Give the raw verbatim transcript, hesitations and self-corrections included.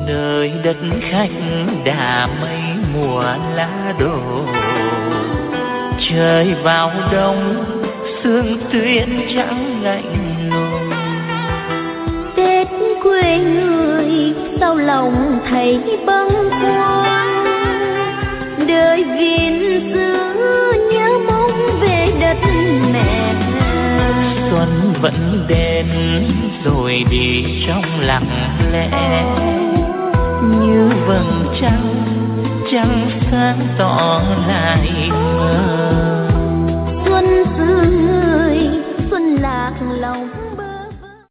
nơi đất khách đã mấy mùa lá đổ. Trời vào đông sương tuyết trắng lạnh lùng. Tết quê người sao lòng thấy bâng khuâng, đời viên xưa nhớ mong về đất mẹ. Xuân vẫn đến rồi đi trong lặng lẽ, như vầng trăng trăng sáng tỏ lại mơ. Xuân xưa người xuân lạc lòng.